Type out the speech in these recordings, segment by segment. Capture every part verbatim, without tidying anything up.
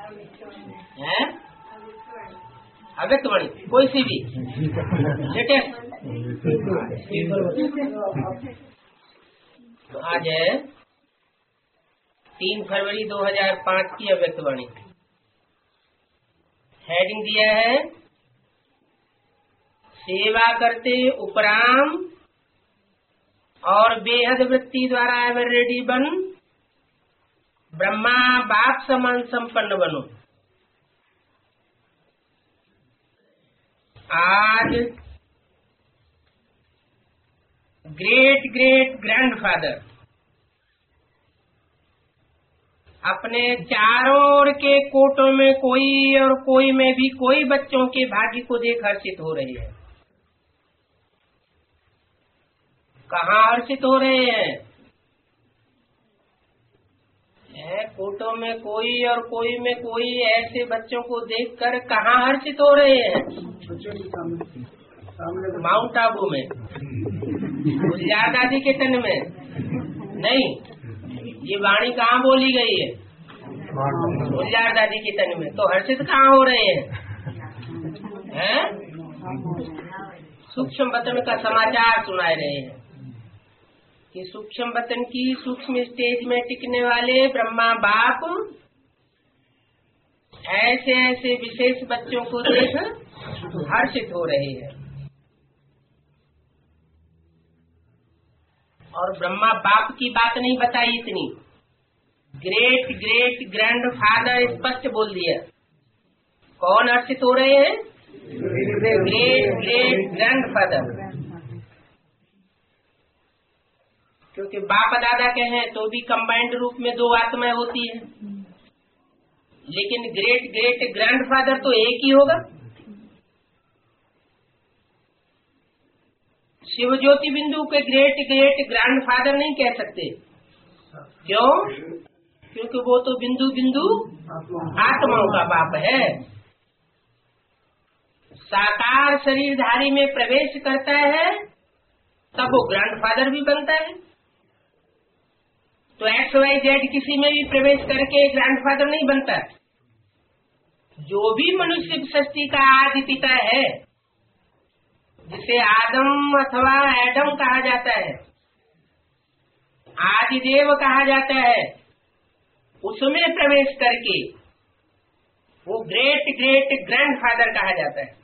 है अव्यक्त वाणी कोई सी भी लेटेस्ट। तो आज है तीन फरवरी दो हजार पाँच की अव्यक्त वाणी। हेडिंग दिया है सेवा करते उपराम और बेहद वृत्ति द्वारा एवर रेडी बन ब्रह्मा बाप समान संपन्न बनो। आज ग्रेट ग्रेट ग्रैंडफादर अपने चारों ओर के कोटों में कोई और कोई में भी कोई बच्चों के भाग्य को देख हर्षित हो रहे हैं। कहाँ हर्षित हो रहे हैं? है कोटों में कोई और कोई में कोई ऐसे बच्चों को देखकर कहाँ हर्षित हो रहे हैं? माउंट आबू में, गुलजार दादी के तन में नहीं। ये वाणी कहाँ बोली गई है? गुलजार दादी के तन में। तो हर्षित कहाँ हो रहे हैं? हैं? सूक्ष्म वतन का समाचार सुना रहे हैं कि सूक्ष्म वतन की सूक्ष्म स्टेज में टिकने वाले ब्रह्मा बाप ऐसे ऐसे विशेष बच्चों को देख हर्षित हो रहे हैं। और ब्रह्मा बाप की बात नहीं बताई इतनी, ग्रेट ग्रेट ग्रैंड फादर स्पष्ट बोल दिया। कौन हर्षित हो रहे हैं? Great great grandfather. क्योंकि बाप दादा कहें तो भी कंबाइंड रूप में दो आत्माएं होती है, लेकिन ग्रेट ग्रेट ग्रैंड फादर तो एक ही होगा। शिव ज्योति बिंदु के ग्रेट ग्रेट ग्रैंड फादर नहीं कह सकते। क्यों? क्योंकि वो तो बिंदु बिंदु आत्माओं का बाप है। साकार शरीरधारी में प्रवेश करता है तब वो ग्रैंड फादर भी बनता है। तो एक्स वाई जेड किसी में भी प्रवेश करके ग्रैंड फादर नहीं बनता। जो भी मनुष्य सृष्टि का आदि पिता है, जिसे आदम अथवा एडम कहा जाता है, आदिदेव कहा जाता है, उसमें प्रवेश करके वो ग्रेट ग्रेट ग्रैंडफादर कहा जाता है।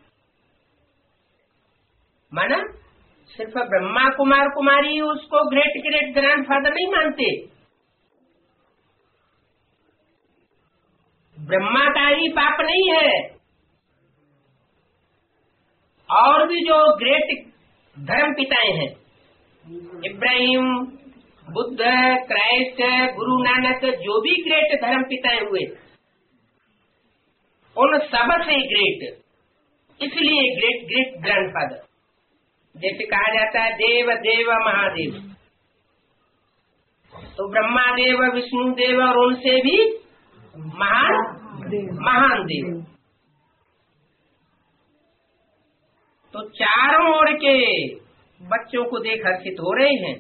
माना सिर्फ ब्रह्मा कुमार कुमारी उसको ग्रेट ग्रेट ग्रैंडफादर नहीं मानते। ब्रह्मा का ही बाप नहीं है, और भी जो ग्रेट धर्म पिताएं हैं, इब्राहिम, बुद्ध, क्राइस्ट, गुरु नानक, जो भी ग्रेट धर्म पिताएं हुए, उन सब से ग्रेट, इसलिए ग्रेट ग्रेट ग्रैंडफादर। जैसे कहा जाता है देव देव महादेव, तो ब्रह्मा देव, विष्णु देव और उनसे भी महान महान देव। तो चारों ओर के बच्चों को देख हर्षित हो रहे हैं।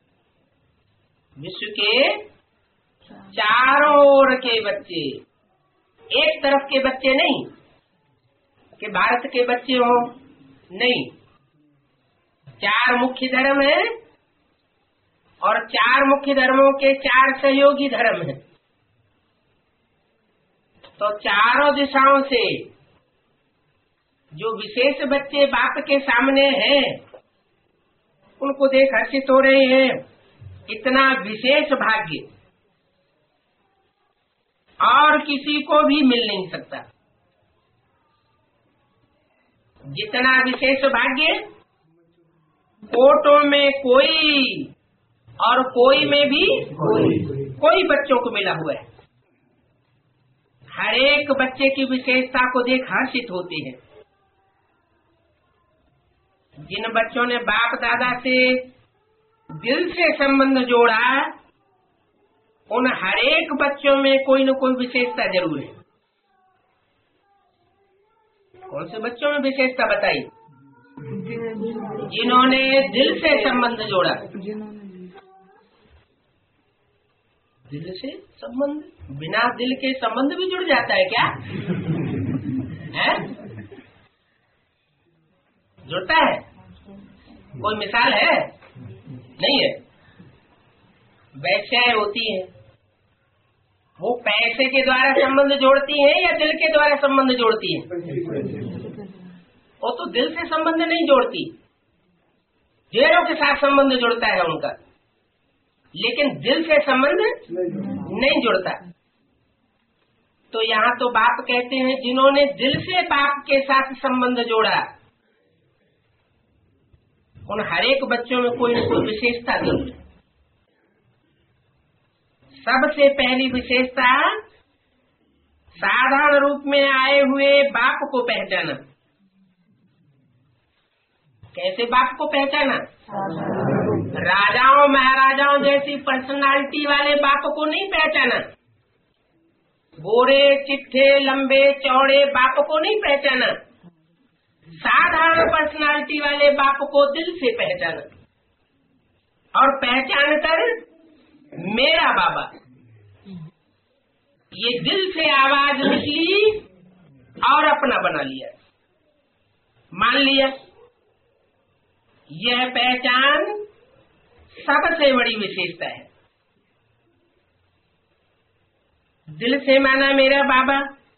विश्व के चारों ओर के बच्चे, एक तरफ के बच्चे नहीं कि भारत के बच्चे हो, नहीं। चार मुख्य धर्म है और चार मुख्य धर्मों के चार सहयोगी धर्म हैं। तो चारों दिशाओं से जो विशेष बच्चे बाप के सामने हैं, उनको देख हर्षित हो रहे हैं। इतना विशेष भाग्य और किसी को भी मिल नहीं सकता। जितना विशेष भाग्य कोटों में कोई और कोई में भी कोई, कोई बच्चों को मिला हुआ है। हर एक बच्चे की विशेषता को देख हर्षित होते हैं। जिन बच्चों ने बाप दादा से दिल से संबंध जोड़ा, उन हर एक बच्चों में कोई न कोई विशेषता जरूर है। कौन से बच्चों में विशेषता बताई? जिन्होंने दिल से संबंध जोड़ा। दिल से संबंध, बिना दिल के संबंध भी जुड़ जाता है क्या? है? जुड़ता है? कोई मिसाल है? नहीं है। वैश्याएं होती है, वो पैसे के द्वारा संबंध जोड़ती है या दिल के द्वारा संबंध जोड़ती है? वो तो दिल से संबंध नहीं जोड़ती, जेरों के साथ संबंध जुड़ता है उनका, लेकिन दिल से संबंध नहीं जुड़ता। तो यहाँ तो बाप कहते हैं जिन्होंने दिल से बाप के साथ संबंध जोड़ा, उन हरेक बच्चों में कोई न कोई विशेषता जरूर है। सबसे पहली विशेषता साधारण रूप में आए हुए बाप को पहचाना। कैसे बाप को पहचाना? राजाओं महाराजाओं जैसी पर्सनालिटी वाले बाप को नहीं पहचाना, गोरे चिट्ठे लंबे चौड़े बाप को नहीं पहचाना, साधारण पर्सनालिटी वाले बाप को दिल से पहचाना। और पहचान कर मेरा बाबा, ये दिल से आवाज निकली और अपना बना लिया, मान लिया। यह पहचान सबसे बड़ी विशेषता है। दिल से माना मेरा बाबा,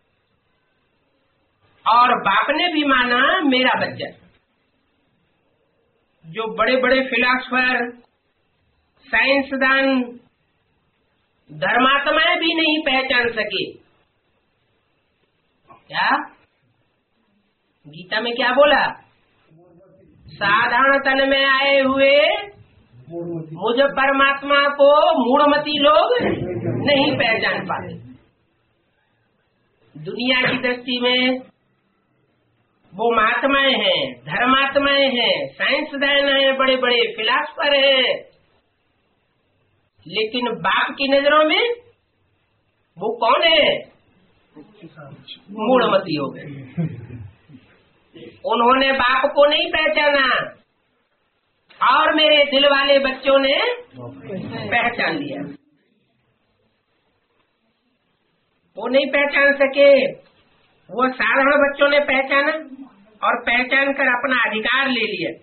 और बाप ने भी माना मेरा बच्चा। जो बड़े बड़े फिलासफर, साइंसदान, धर्मात्माएं भी नहीं पहचान सके। क्या गीता में क्या बोला? साधारण तन में आए हुए मुझ परमात्मा को मूढ़मती लोग नहीं पहचान पाते। दुनिया की दृष्टि में वो महात्माएं हैं, धर्मात्माएं हैं, साइंसदान हैं, बड़े बड़े फिलासफर हैं, लेकिन बाप की नजरों में वो कौन है? मूढ़मती हो गए। उन्होंने बाप को नहीं पहचाना और मेरे दिल वाले बच्चों ने पहचान लिया। वो नहीं पहचान सके, वो साधारण बच्चों ने पहचाना और पहचान कर अपना अधिकार ले लिया।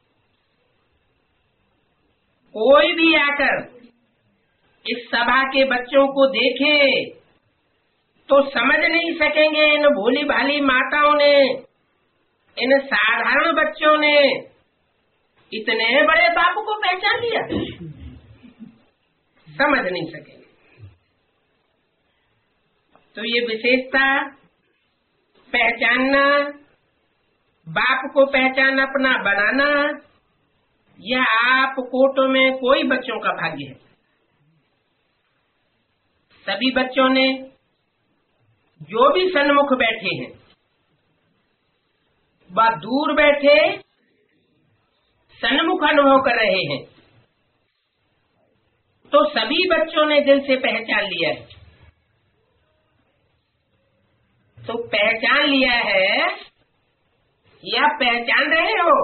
कोई भी आकर इस सभा के बच्चों को देखे तो समझ नहीं सकेंगे इन भोली भाली माताओं ने, इन साधारण बच्चों ने इतने बड़े बाप को पहचान लिया, समझ नहीं सकेंगे। तो ये विशेषता पहचानना, बाप को पहचान अपना बनाना, यह आप कोटों में कोई बच्चों का भाग्य है। सभी बच्चों ने, जो भी सन्मुख बैठे हैं, व दूर बैठे सन्मुख अनुभव कर रहे हैं, तो सभी बच्चों ने दिल से पहचान लिया है। तो पहचान लिया है या पहचान रहे हो?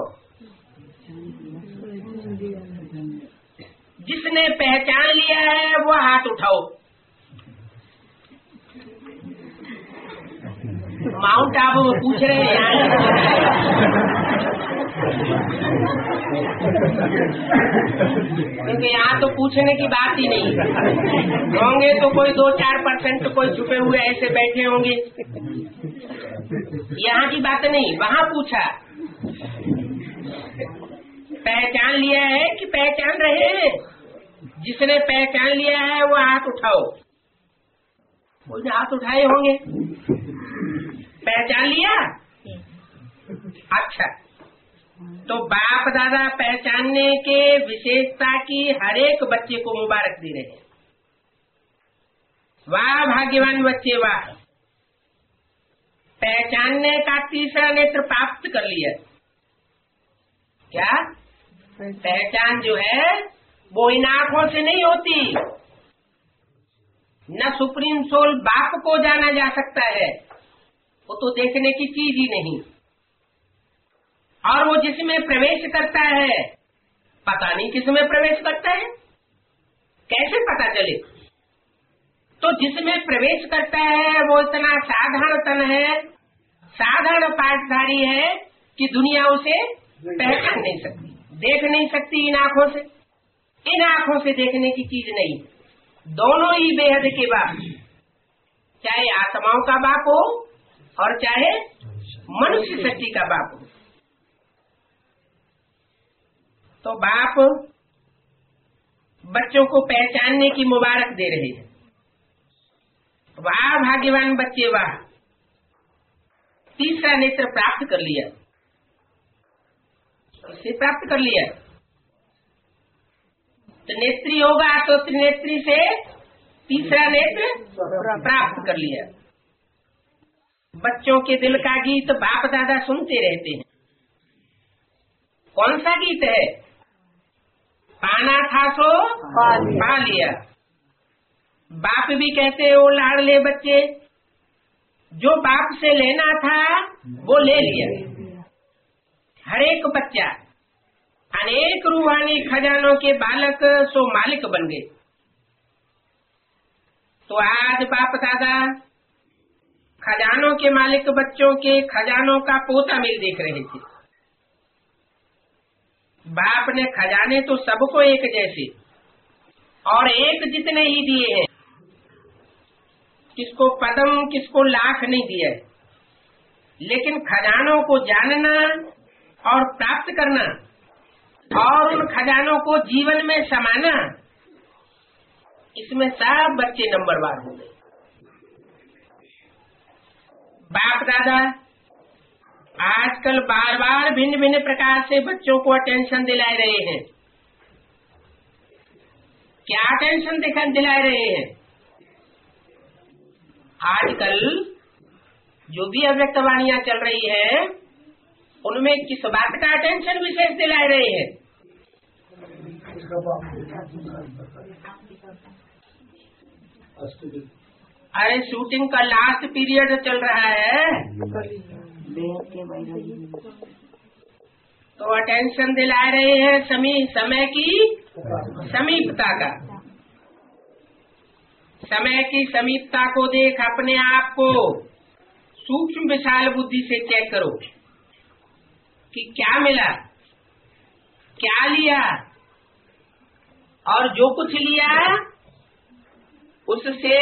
जिसने पहचान लिया है वो हाथ उठाओ। माउंट आबू में पूछ रहे हैं यहाँ, क्योंकि यहाँ तो पूछने की बात ही नहीं होंगे, तो कोई दो चार परसेंट कोई छुपे हुए ऐसे बैठे होंगे। यहाँ की बात नहीं, वहाँ पूछा पहचान लिया है कि पहचान रहे हैं? जिसने पहचान लिया है वो हाथ उठाओ। कोई हाथ उठाए होंगे। पहचान लिया? अच्छा, तो बाप दादा पहचानने के विशेषता की हर एक बच्चे को मुबारक दे रहे हैं। वाह भाग्यवान बच्चे वाह, पहचानने का तीसरा नेत्र प्राप्त कर लिया। क्या पहचान जो है वो इन आंखों से नहीं होती। न सुप्रीम सोल बाप को जाना जा सकता है, वो तो देखने की चीज ही नहीं। और वो जिसमें प्रवेश करता है, पता नहीं किसमें प्रवेश करता है, कैसे पता चले? तो जिसमें प्रवेश करता है वो इतना साधारण तन है, साधारण पाठधारी है कि दुनिया उसे पहचान नहीं सकती, देख नहीं सकती इन आँखों से। इन आँखों से देखने की चीज नहीं, दोनों ही बेहद के बाप, चाहे आत्माओं का बाप हो और चाहे मनुष्य शक्ति का बाप हो। तो बाप बच्चों को पहचानने की मुबारक दे रहे हैं। वाह भाग्यवान बच्चे वाह, तीसरा नेत्र प्राप्त कर लिया, इसे प्राप्त कर लिया। तो नेत्री होगा तो त्रिनेत्री से तीसरा नेत्र प्राप्त कर लिया। बच्चों के दिल का गीत बाप दादा सुनते रहते हैं। कौन सा गीत है? पाना था सो पा लिया। बाप भी कहते हैं, ओ लाडले बच्चे, जो बाप से लेना था वो ले लिया। हर एक बच्चा अनेक रूहानी खजानों के बालक सो मालिक बन गए। तो आज बाप दादा खजानों के मालिक बच्चों के खजानों का पोता मिल देख रहे थे। बाप ने खजाने तो सबको एक जैसे और एक जितने ही दिए हैं, किसको पदम किसको लाख नहीं दिया है, लेकिन खजानों को जानना और प्राप्त करना और उन खजानों को जीवन में समाना, इसमें सब बच्चे नंबरवार हो गए। बाप दादा आजकल बार बार भिन्न भिन्न प्रकार से बच्चों को अटेंशन दिला रहे हैं। क्या अटेंशन दिखा दिला रहे हैं? आजकल जो भी अव्यक्तवाणियां चल रही है उनमें किस बात का अटेंशन विशेष दिला रहे हैं? अरे शूटिंग का लास्ट पीरियड चल रहा है तो अटेंशन दिला रहे हैं समी समय की समीपता का। समय की समीपता को देख अपने आप को सूक्ष्म विशाल बुद्धि से चेक करो कि क्या मिला, क्या लिया, और जो कुछ लिया उससे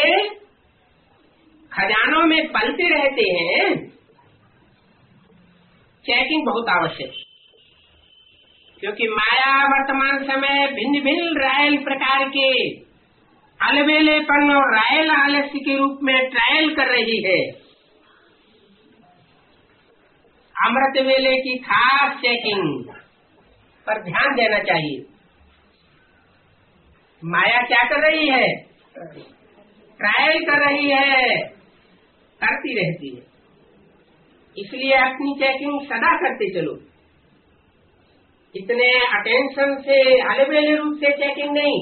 खजानों में पलते रहते हैं। चेकिंग बहुत आवश्यक, क्योंकि माया वर्तमान समय भिन्न भिन्न रायल प्रकार के अलबेलेपन और रायल आलस्य के रूप में ट्रायल कर रही है। अमृत वेले की खास चेकिंग पर ध्यान देना चाहिए। माया क्या कर रही है? ट्रायल कर रही है, करती रहती है। इसलिए अपनी चेकिंग सदा करते चलो। इतने अटेंशन से अलबेले रूप से चेकिंग नहीं।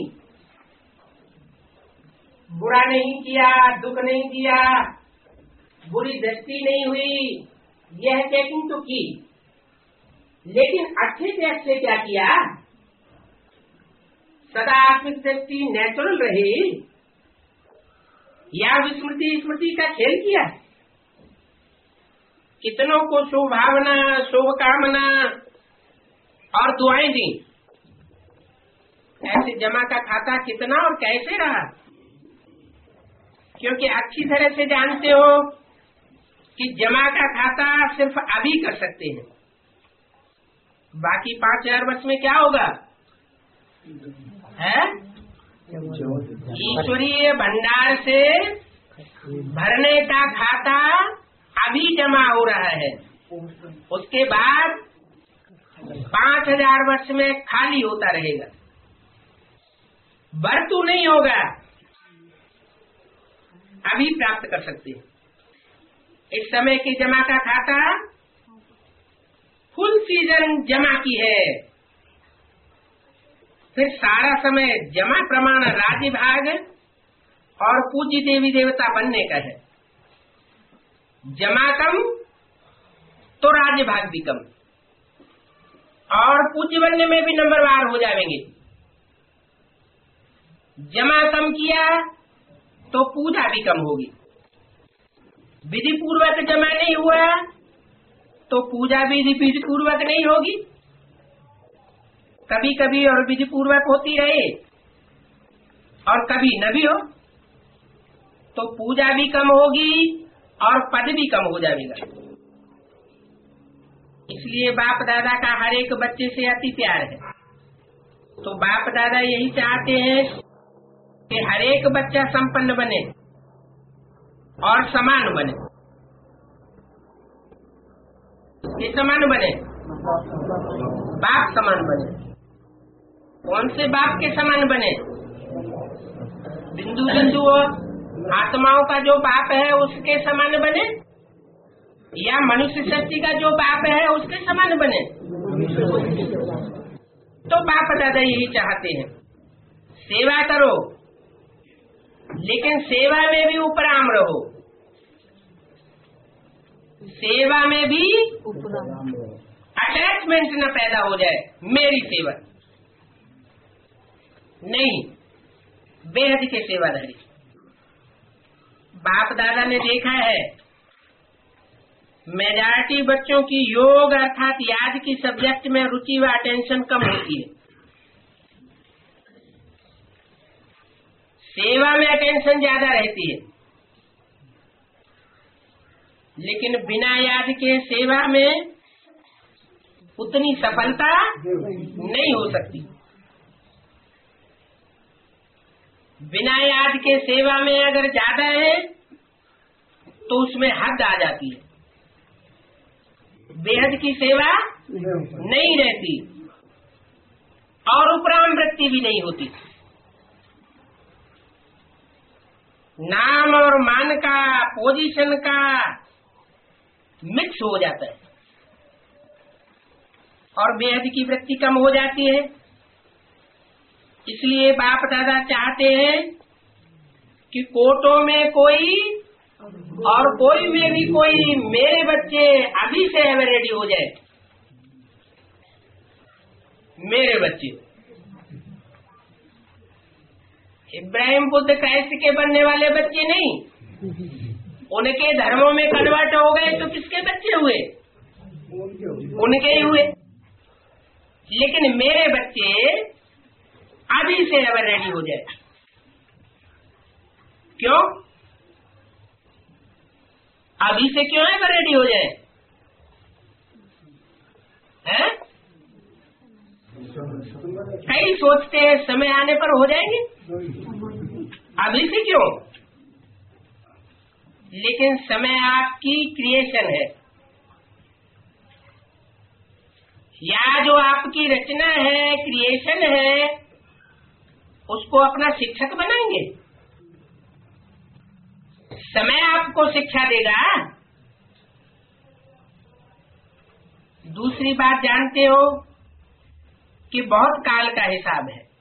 बुरा नहीं किया, दुख नहीं दिया, बुरी दृष्टि नहीं हुई, यह चेकिंग तो की, लेकिन अच्छे से अच्छे क्या किया? सदा आत्मिक दृष्टि नेचुरल रही या विस्मृति स्मृति का खेल किया? कितनों को शुभ भावना, शुभ कामना और दुआएं दी, ऐसे जमा का खाता कितना और कैसे रहा? क्योंकि अच्छी तरह से जानते हो कि जमा का खाता सिर्फ अभी कर सकते हैं, बाकी पांच हजार वर्ष में क्या होगा? है ईश्वरीय भंडार से भरने का खाता अभी जमा हो रहा है, उसके बाद पांच हजार वर्ष में खाली होता रहेगा, बर्तू नहीं होगा। अभी प्राप्त कर सकते हैं। इस समय की जमा का खाता फुल सीजन जमा की है, फिर सारा समय जमा प्रमाण राज्य भाग और पूज्य देवी देवता बनने का है। जमा कम तो राज्य भाग भी कम, और पूज्य बनने में भी नंबरवार हो जाएंगे। जमा कम किया तो पूजा भी कम होगी। विधि पूर्वक जमा नहीं हुआ तो पूजा भी विधि पूर्वक नहीं होगी। कभी कभी और विधि पूर्वक होती रहे और कभी न भी हो तो पूजा भी कम होगी और पद भी कम हो जाएगा। इसलिए बाप दादा का हर एक बच्चे से अति प्यार है। तो बाप दादा यही चाहते हैं कि हर एक बच्चा संपन्न बने और समान बने। ये समान बने, बाप समान बने। कौन से बाप के समान बने? बिंदु बिंदु आत्माओं का जो बाप है उसके समान बने, या मनुष्य शक्ति का जो बाप है उसके समान बने। तो बाप दादा यही चाहते हैं, सेवा करो लेकिन सेवा में भी उपराम रहो। सेवा में भी अटैचमेंट न पैदा हो जाए, मेरी सेवा नहीं, बेहद के सेवाधारी। बाप दादा ने देखा है मेजॉरिटी बच्चों की योग अर्थात याद की सब्जेक्ट में रुचि व अटेंशन कम होती है, सेवा में अटेंशन ज्यादा रहती है। लेकिन बिना याद के सेवा में उतनी सफलता नहीं हो सकती। बिना याद के सेवा में अगर ज्यादा है तो उसमें हद आ जाती है, बेहद की सेवा नहीं रहती और उपराम वृत्ति भी नहीं होती। नाम और मान का, पोजीशन का मिक्स हो जाता है और बेहद की वृत्ति कम हो जाती है। इसलिए बाप दादा चाहते हैं कि कोटों में कोई और कोई में भी कोई मेरे बच्चे अभी से रेडी हो जाए। मेरे बच्चे इब्राहिम बुद्ध क्राइस्ट के बनने वाले बच्चे नहीं, उनके धर्मों में कन्वर्ट हो गए तो किसके बच्चे हुए? उनके ही हुए। लेकिन मेरे बच्चे अभी से अगर रेडी हो जाए। क्यों? अभी से क्यों अगर रेडी हो जाए? हैं? कई सोचते हैं समय आने पर हो जाएंगे, अभी से क्यों? लेकिन समय आपकी क्रिएशन है, या जो आपकी रचना है, क्रिएशन है, उसको अपना शिक्षक बनाएंगे। समय आपको शिक्षा देगा। दूसरी बात जानते हो कि बहुत काल का हिसाब है,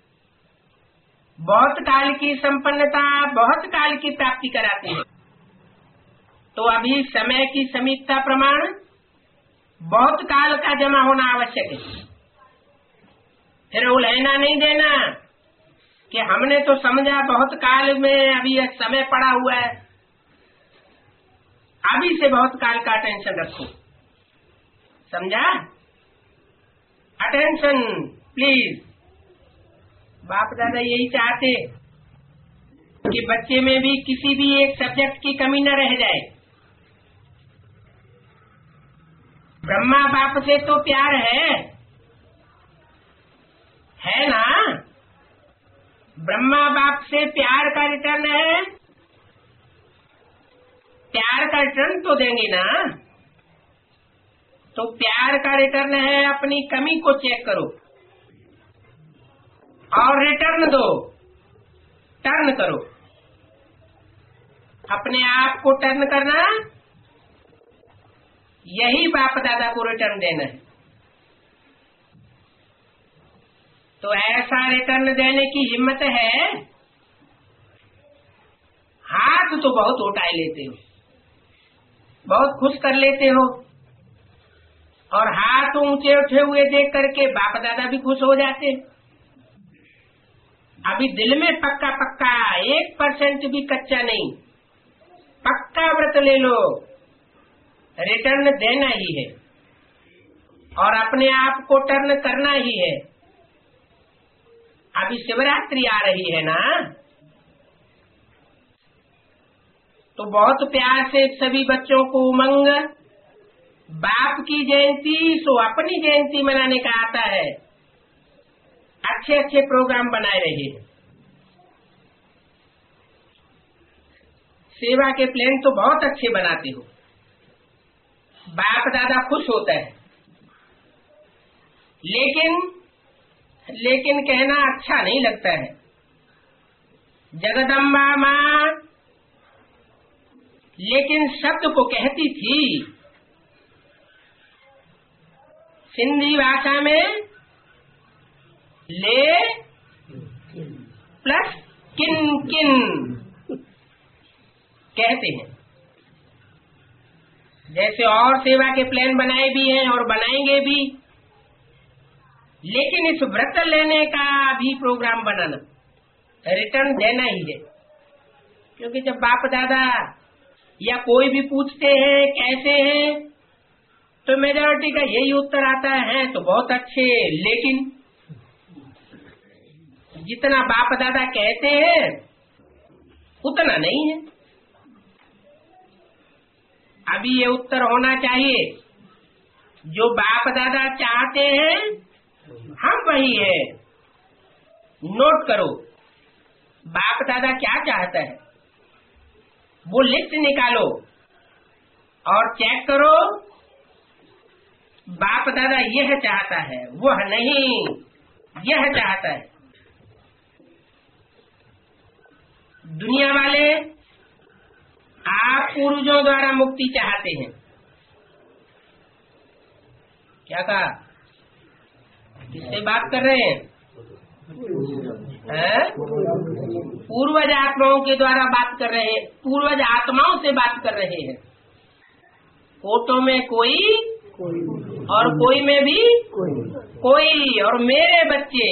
बहुत काल की संपन्नता बहुत काल की प्राप्ति कराती है। तो अभी समय की समीपता प्रमाण बहुत काल का जमा होना आवश्यक है। फिर उलझना नहीं देना कि हमने तो समझा बहुत काल में अभी समय पड़ा हुआ है। अभी से बहुत काल का अटेंशन रखो, समझा? Attention please. बाप दादा यही चाहते कि बच्चे में भी किसी भी एक सब्जेक्ट की कमी न रह जाए। ब्रह्मा बाप से तो प्यार है है ना? ब्रह्मा बाप से प्यार का रिटर्न है, प्यार का रिटर्न तो देंगे ना। तो प्यार का रिटर्न है अपनी कमी को चेक करो और रिटर्न दो, टर्न करो। अपने आप को टर्न करना, यही बाप दादा को रिटर्न देना है। तो ऐसा रिटर्न देने की हिम्मत है? हाथ तो बहुत उठाए लेते हो, बहुत खुश कर लेते हो, और हाथ ऊंचे उठे हुए देख करके बाप दादा भी खुश हो जाते। अभी दिल में पक्का पक्का, एक परसेंट भी कच्चा नहीं, पक्का व्रत ले लो, रिटर्न देना ही है और अपने आप को टर्न करना ही है। अभी शिवरात्रि आ रही है ना, तो बहुत प्यार से सभी बच्चों को उमंग, बाप की जयंती सो अपनी जयंती मनाने का आता है। अच्छे अच्छे प्रोग्राम बनाए रहे हैं, सेवा के प्लान तो बहुत अच्छे बनाते हो, बाप दादा खुश होता है, लेकिन लेकिन कहना अच्छा नहीं लगता है। जगदम्बा माँ लेकिन शब्द को कहती थी, सिंधी भाषा में ले प्लस किन किन कहते हैं। जैसे और सेवा के प्लान बनाए भी हैं और बनाएंगे भी, लेकिन इस व्रत लेने का भी प्रोग्राम बनाना, रिटर्न देना ही है। क्योंकि जब बाप दादा या कोई भी पूछते हैं कैसे हैं, तो मेजॉरिटी का यही उत्तर आता है तो बहुत अच्छे, लेकिन जितना बाप दादा कहते हैं उतना नहीं है। अभी ये उत्तर होना चाहिए, जो बाप दादा चाहते हैं हम वही है। नोट करो बाप दादा क्या चाहता है, वो लिस्ट निकालो और चेक करो बाप दादा यह चाहता है, वह नहीं यह चाहता है। दुनिया वाले आप पूर्वजों द्वारा मुक्ति चाहते हैं। क्या कहा, किससे बात कर रहे हैं? है? पूर्वज आत्माओं के द्वारा बात कर रहे हैं, पूर्वज आत्माओं से बात कर रहे हैं। फोटो में कोई और कोई में भी कोई, और मेरे बच्चे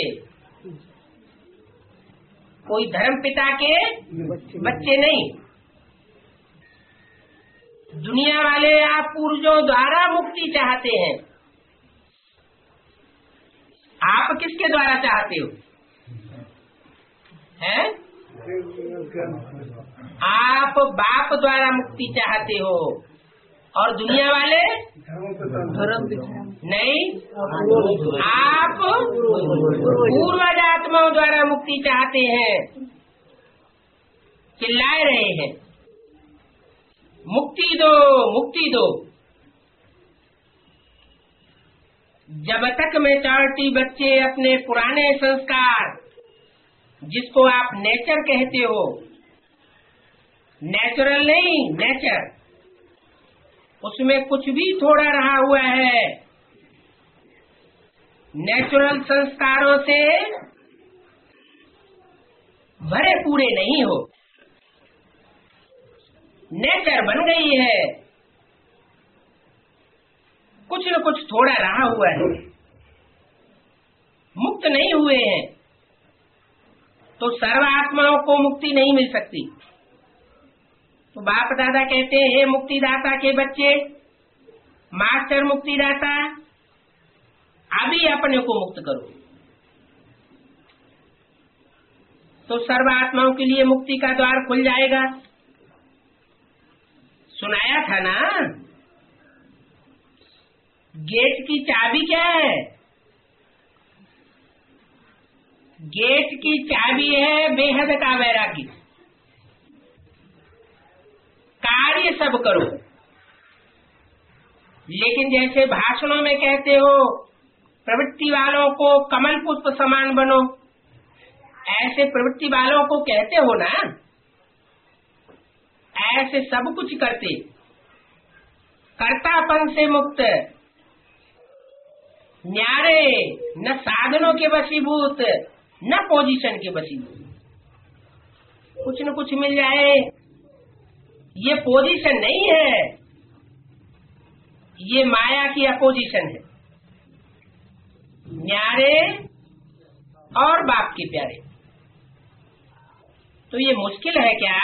कोई धर्म पिता के बच्चे नहीं। दुनिया वाले आप पूर्वजों द्वारा मुक्ति चाहते हैं, आप किसके द्वारा चाहते हो? हैं? आप बाप द्वारा मुक्ति चाहते हो, और दुनिया वाले नहीं, आप पूर्वज आत्माओं द्वारा मुक्ति चाहते हैं। चिल्लाए रहे हैं मुक्ति दो मुक्ति दो। जब तक मेचॉरिटी बच्चे अपने पुराने संस्कार, जिसको आप नेचर कहते हो, नेचुरल नहीं नेचर, उसमें कुछ भी थोड़ा रहा हुआ है, नेचुरल संस्कारों से भरे पूरे नहीं हो, नेचर बन गई है, कुछ न कुछ थोड़ा रहा हुआ है, मुक्त नहीं हुए हैं, तो सर्व आत्माओं को मुक्ति नहीं मिल सकती। तो बाप दादा कहते हैं, हे मुक्तिदाता के बच्चे, मास्टर मुक्तिदाता, अभी अपने को मुक्त करो। तो सर्व आत्माओं के लिए मुक्ति का द्वार खुल जाएगा। सुनाया था ना, गेट की चाबी क्या है? गेट की चाबी है बेहद का वैरागी। कार्य सब करो, लेकिन जैसे भाषणों में कहते हो प्रवृत्ति वालों को कमल पुष्प समान बनो, ऐसे प्रवृत्ति वालों को कहते हो ना, ऐसे सब कुछ करते, कर्तापन से मुक्त, न्यारे, न साधनों के वशीभूत, न पोजीशन के वशीभूत। कुछ न कुछ मिल जाए, ये पोजीशन नहीं है, ये माया की अपोजिशन है। न्यारे और बाप के प्यारे, तो ये मुश्किल है क्या?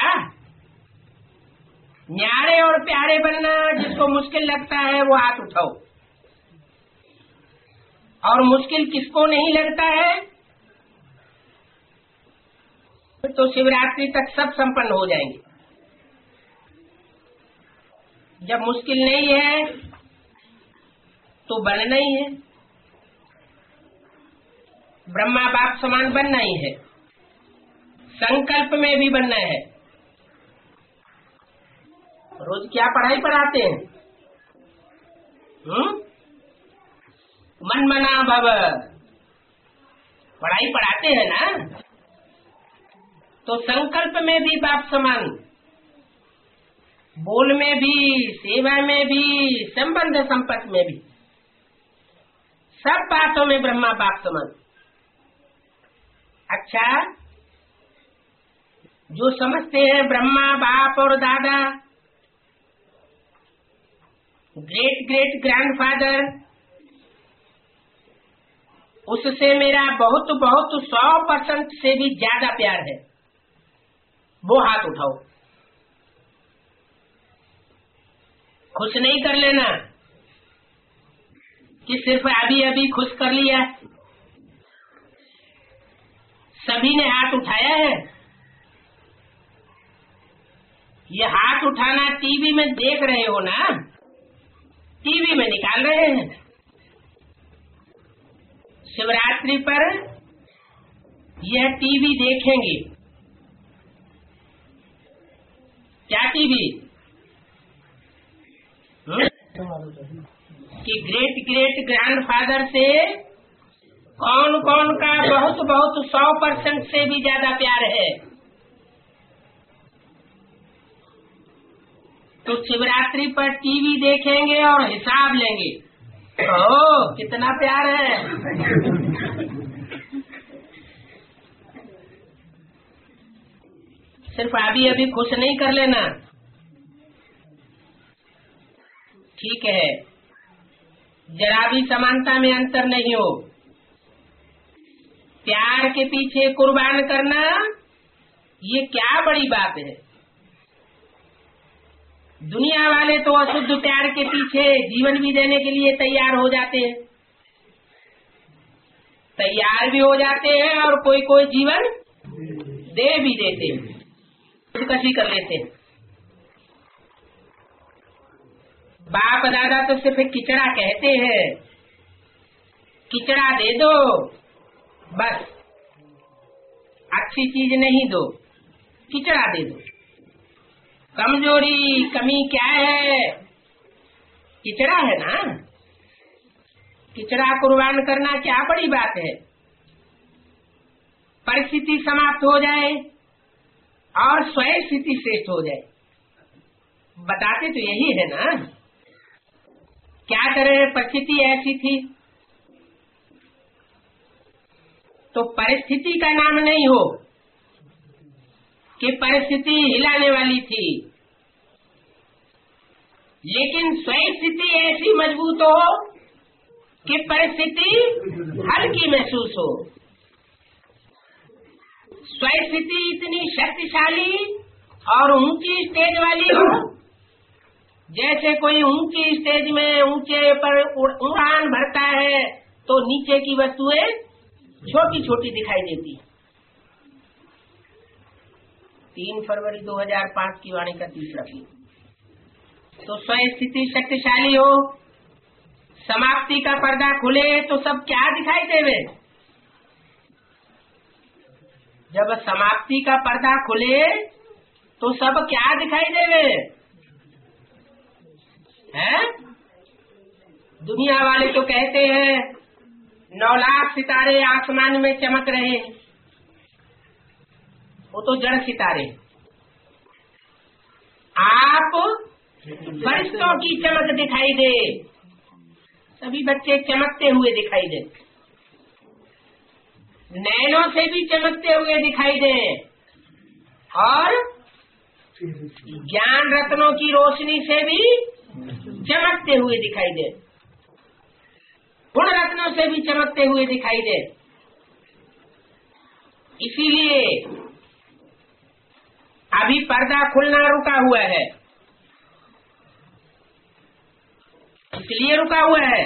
न्यारे और प्यारे बनना जिसको मुश्किल लगता है वो हाथ उठाओ। और मुश्किल किसको नहीं लगता है? तो शिवरात्रि तक सब संपन्न हो जाएंगे। जब मुश्किल नहीं है तो बनना ही है, ब्रह्मा बाप समान बनना ही है, संकल्प में भी बनना है। रोज क्या पढ़ाई पढ़ाते हैं? हम्म? मन मना भव पढ़ाई पढ़ाते हैं ना। तो संकल्प में भी बाप समान, बोल में भी, सेवा में भी, संबंध संपत्ति में भी, सब बातों में ब्रह्मा बाप समान। अच्छा, जो समझते हैं ब्रह्मा बाप और दादा, ग्रेट ग्रेट ग्रैंडफादर, उससे मेरा बहुत बहुत सौ परसेंट से भी ज्यादा प्यार है, वो हाथ उठाओ। खुश नहीं कर लेना कि सिर्फ अभी अभी खुश कर लिया। सभी ने हाथ उठाया है। ये हाथ उठाना टीवी में देख रहे हो ना, टीवी में निकाल रहे हैं। शिवरात्रि पर यह टीवी देखेंगे। क्या टीवी? कि ग्रेट ग्रेट ग्रैंडफादर से कौन कौन का बहुत बहुत सौ परसेंट से भी ज्यादा प्यार है। तो शिवरात्रि पर टीवी देखेंगे और हिसाब लेंगे, ओ कितना प्यार है। सिर्फ अभी अभी खुश नहीं कर लेना, ठीक है, जरा भी समानता में अंतर नहीं हो। प्यार के पीछे कुर्बान करना ये क्या बड़ी बात है। दुनिया वाले तो अशुद्ध प्यार के पीछे जीवन भी देने के लिए तैयार हो जाते हैं, तैयार भी हो जाते हैं और कोई कोई जीवन दे भी देते हैं, खुदकशी कर लेते हैं। बाप दादा तो सिर्फ किचड़ा कहते हैं, किचड़ा दे दो बस, अच्छी चीज नहीं दो, किचड़ा दे दो। कमजोरी कमी क्या है? किचड़ा है ना। किचड़ा कुर्बान करना क्या बड़ी बात है। परिस्थिति समाप्त हो जाए और स्वयं स्थिति श्रेष्ठ हो जाए, बताते तो यही है ना। क्या करे, परिस्थिति ऐसी थी तो परिस्थिति का नाम नहीं हो कि परिस्थिति हिलाने वाली थी, लेकिन स्वयं स्थिति ऐसी मजबूत हो कि परिस्थिति हल्की महसूस हो। स्वयं स्थिति इतनी शक्तिशाली और ऊंची स्टेज वाली हो, जैसे कोई ऊंची स्टेज में ऊंचे पर उड़ान भरता है तो नीचे की वस्तुएं छोटी छोटी दिखाई देती है। तीन फरवरी दो हजार पाँच की वाणी का तीसरा पीठ। तो स्वयं स्थिति शक्तिशाली हो, समाप्ति का पर्दा खुले तो सब क्या दिखाई देवे। जब समाप्ति का पर्दा खुले तो सब क्या दिखाई देवे हैं? दुनिया वाले तो कहते हैं नौ लाख सितारे आसमान में चमक रहे, वो तो जड़ सितारे। आप फरिश्तों की चमक दिखाई दे, सभी बच्चे चमकते हुए दिखाई दे, नैनों से भी चमकते हुए दिखाई दे, और ज्ञान रत्नों की रोशनी से भी चमकते हुए दिखाई दे, गुण रत्नों से भी चमकते हुए दिखाई दे। इसीलिए अभी पर्दा खुलना रुका हुआ है, इसलिए रुका हुआ है।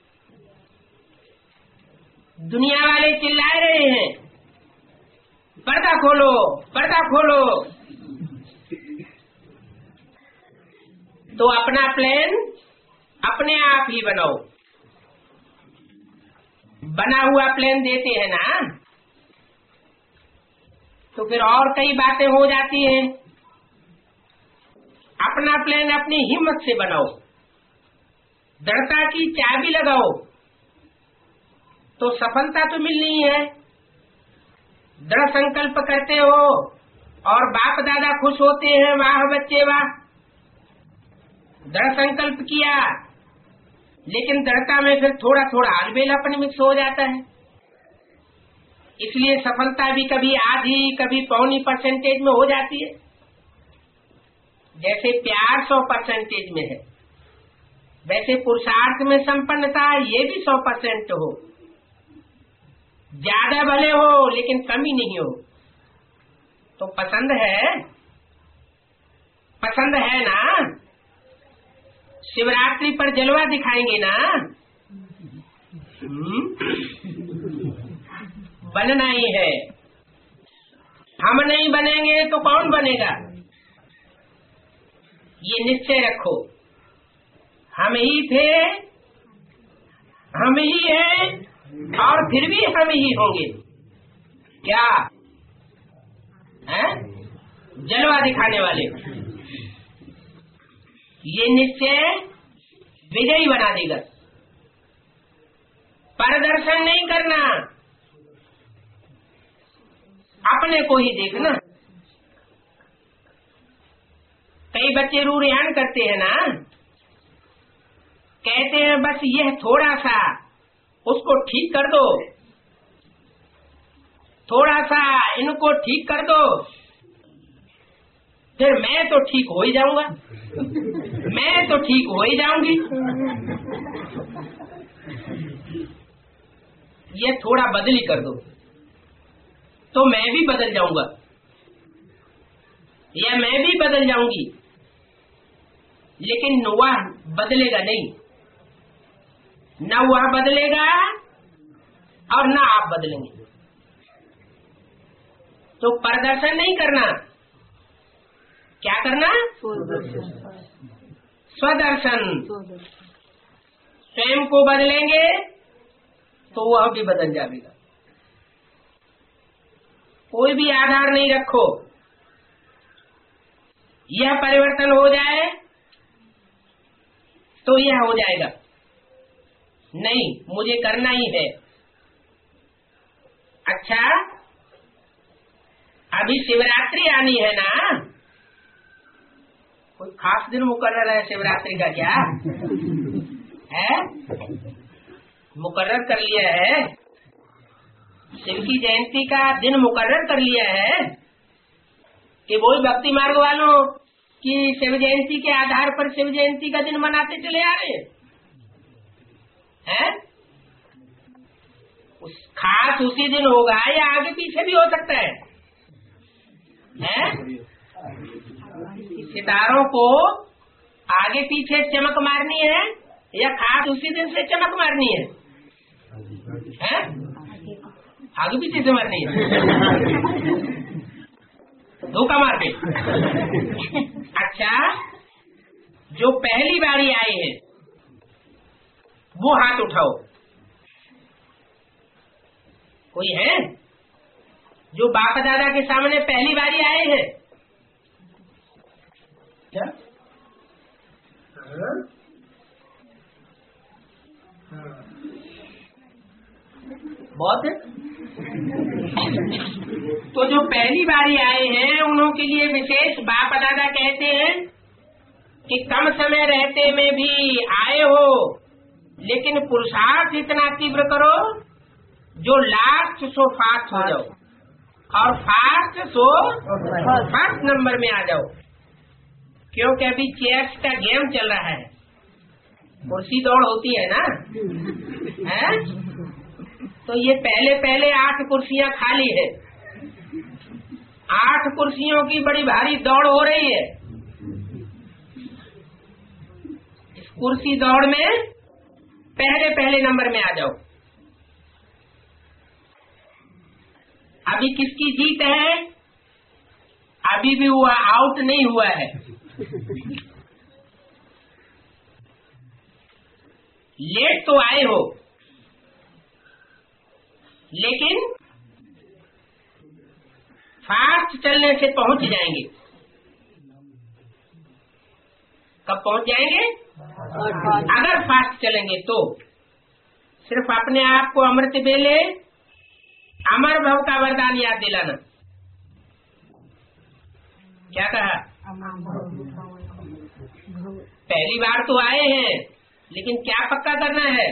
दुनिया वाले चिल्ला रहे हैं पर्दा खोलो, पर्दा खोलो। तो अपना प्लान अपने आप ही बनाओ। बना हुआ प्लान देते हैं ना, तो फिर और कई बातें हो जाती हैं। अपना प्लान अपनी हिम्मत से बनाओ, दृढ़ता की चाबी लगाओ, तो सफलता तो मिलनी ही है। दृढ़ संकल्प करते हो और बाप दादा खुश होते हैं, वाह बच्चे वाह, दृढ़ संकल्प किया, लेकिन दृढ़ता में फिर थोड़ा थोड़ा अलबेलापन मिक्स हो जाता है। इसलिए सफलता भी कभी आधी कभी पौनी परसेंटेज में हो जाती है। जैसे प्यार सौ परसेंटेज में है, वैसे पुरुषार्थ में संपन्नता ये भी सौ परसेंट हो। ज्यादा भले हो लेकिन कमी नहीं हो। तो पसंद है, पसंद है ना? शिवरात्रि पर जलवा दिखाएंगे ना? बनना ही है। हम नहीं बनेंगे तो कौन बनेगा? ये निश्चय रखो, हम ही थे, हम ही हैं और फिर भी हम ही होंगे। क्या है? जलवा दिखाने वाले। ये निश्चय विजयी बना देगा। प्रदर्शन नहीं करना, अपने को ही देखना। कई बच्चे रूरियान करते हैं ना, कहते हैं बस यह थोड़ा सा उसको ठीक कर दो, थोड़ा सा इनको ठीक कर दो, फिर मैं तो ठीक हो ही जाऊंगा, मैं तो ठीक हो ही जाऊंगी। ये थोड़ा बदली कर दो तो मैं भी बदल जाऊंगा, या मैं भी बदल जाऊंगी। लेकिन वह बदलेगा नहीं, न वह बदलेगा और न आप बदलेंगे। तो प्रदर्शन नहीं करना, क्या करना? स्वदर्शन। स्वयं को बदलेंगे तो वह भी बदल जाएगा। कोई भी आधार नहीं रखो, यह परिवर्तन हो जाए तो यह हो जाएगा, नहीं मुझे करना ही है। अच्छा, अभी शिवरात्रि आनी है ना, कोई खास दिन मुकर्रर है शिवरात्रि का? क्या है? मुकर्रर कर लिया है? शिव की जयंती का दिन मुकर्रर कर लिया है कि वही भक्ति मार्ग वालों की शिव जयंती के आधार पर शिव जयंती का दिन मनाते चले आ रहे हैं? उस खास उसी दिन होगा या आगे पीछे भी हो सकता है? हैं? सितारों को आगे पीछे चमक मारनी है या खास उसी दिन से चमक मारनी है? हैं? आगे पीछे से मारनी है, धोखा मार दे। अच्छा, जो पहली बारी आए हैं वो हाथ उठाओ। कोई है जो बाप दादा के सामने पहली बारी आए हैं? क्या? हाँ? हाँ। बहुत है। तो जो पहली बारी आए हैं उन्हों के लिए विशेष बाप दादा कहते हैं कि कम समय रहते में भी आए हो, लेकिन पुरुषार्थ इतना तीव्र करो जो लास्ट सो फास्ट हो जाओ और फास्ट सो फर्स्ट नंबर में आ जाओ। क्योंकि अभी चेस का गेम चल रहा है, कुर्सी दौड़ होती है ना, है? तो ये पहले पहले आठ कुर्सियां खाली है, आठ कुर्सियों की बड़ी भारी दौड़ हो रही है। इस कुर्सी दौड़ में पहले पहले नंबर में आ जाओ। अभी किसकी जीत है? अभी भी हुआ आउट नहीं हुआ है। लेट तो आए हो, लेकिन फास्ट चलने से पहुंच जाएंगे। कब पहुंच जाएंगे? अगर फास्ट चलेंगे तो। सिर्फ अपने आप को अमृत बेले अमर भव का वरदान याद दिलाना। क्या कहा? पहली बार तो आए हैं, लेकिन क्या पक्का करना है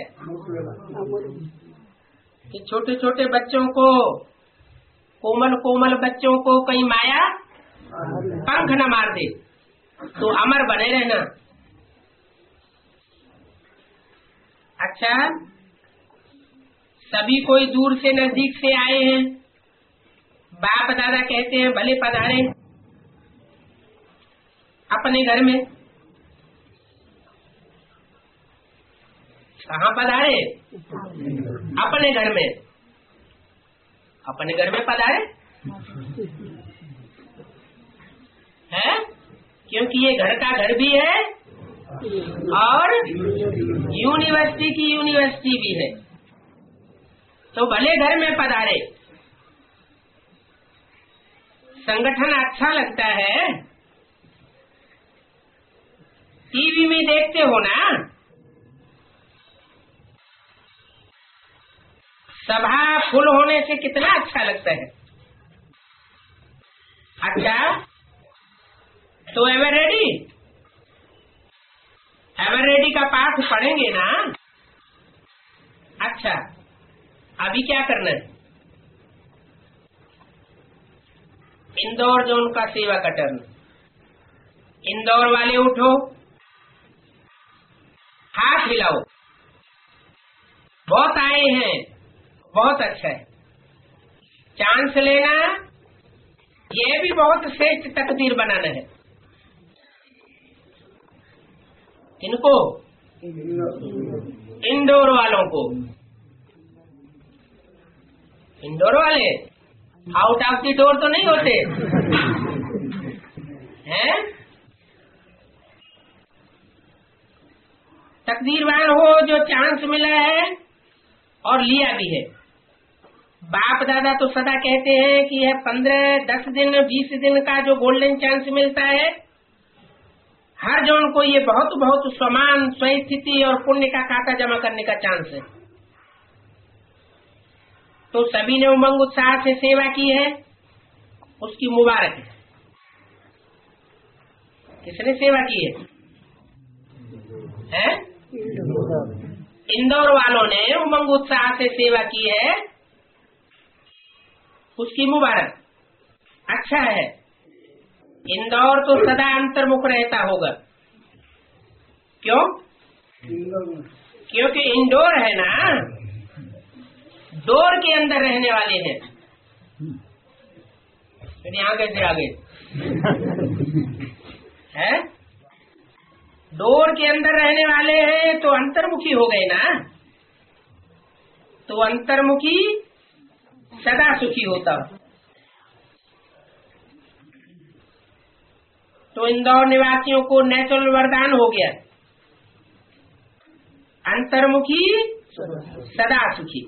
कि छोटे छोटे बच्चों को, कोमल कोमल बच्चों को कहीं माया पंख न मार दे, तो अमर बने रहना। अच्छा, सभी कोई दूर से नजदीक से आए हैं। बाप दादा कहते हैं भले पधारे अपने घर में। कहाँ पधारे? अपने घर में। अपने घर में पधारे है, क्योंकि ये घर का घर भी है और यूनिवर्सिटी की यूनिवर्सिटी भी है। तो भले घर में पधारे। संगठन अच्छा लगता है, टीवी में देखते हो ना, सभा फुल होने से कितना अच्छा लगता है। अच्छा, तो एवर रेडी एवर रेडी का पाठ पढ़ेंगे ना। अच्छा, अभी क्या करना है? इंदौर जोन का सेवा का टर्न। इंदौर वाले उठो, हाथ हिलाओ। बहुत आए हैं, बहुत अच्छा है। चांस लेना, ये भी बहुत श्रेष्ठ तकदीर बनाना है। किनको? इंदौर वालों को। इंदौर वाले आउट ऑफ द डोर तो नहीं होते हैं? तकदीरवान हो जो चांस मिला है और लिया भी है। बाप दादा तो सदा कहते हैं कि यह पंद्रह दस दिन बीस दिन का जो गोल्डन चांस मिलता है, हर जन को ये बहुत बहुत समान स्वस्थिति और पुण्य का खाता जमा करने का चांस है। तो सभी ने उमंग उत्साह से सेवा की है, उसकी मुबारक है। किसने सेवा की है? हैं? इंदौर वालों ने उमंग उत्साह से सेवा की है, उसकी मुबारक। अच्छा है। इंदौर तो सदा अंतर्मुख रहता होगा। क्यों? क्योंकि इंदौर है ना, डोर के अंदर रहने वाले हैं। यहाँ कैसे आगे है? डोर के अंदर रहने वाले हैं तो अंतर्मुखी हो गए ना। तो अंतर्मुखी सदा सुखी होता। तो इंदौर निवासियों को नेचुरल वरदान हो गया, अंतर्मुखी सदा सुखी।